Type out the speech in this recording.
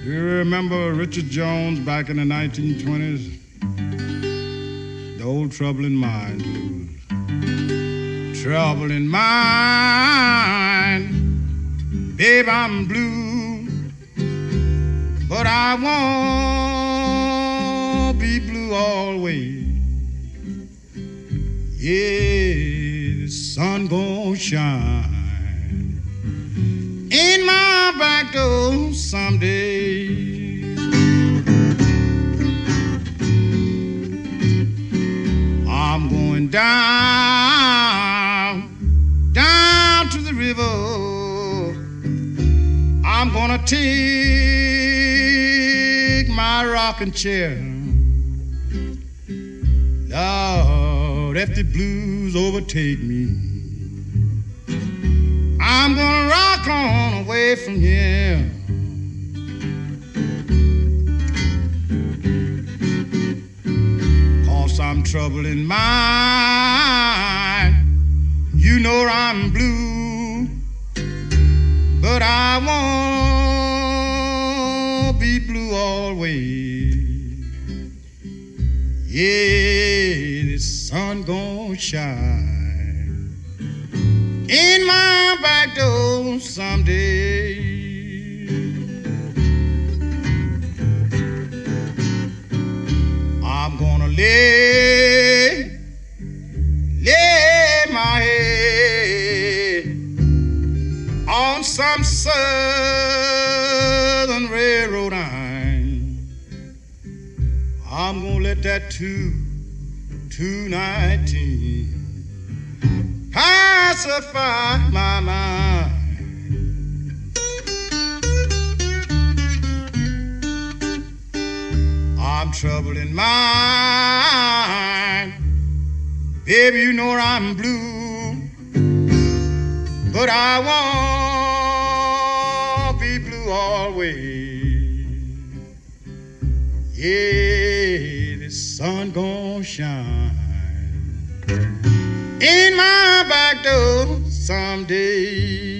You remember Richard Jones back in the 1920s? The old Trouble in Mind blues. Trouble in mind, babe, I'm blue, but I won't be blue always. Yeah, the sun gon' shine in my back door someday. I'm going down to the river. I'm gonna take my rocking chair. Lord, if the blues overtake me, I'm gonna rock on away from here. 'Cause I'm trouble in mind. You know I'm blue, but I won't be blue always. Yeah, the sun gon' shine in my back door someday. I'm gonna lay my head on some southern railroad line. I'm gonna let that 219 pacify my mind. I'm trouble in mind. Baby, you know I'm blue, but I won't be blue always. Yeah, the sun gon' shine in my back door someday.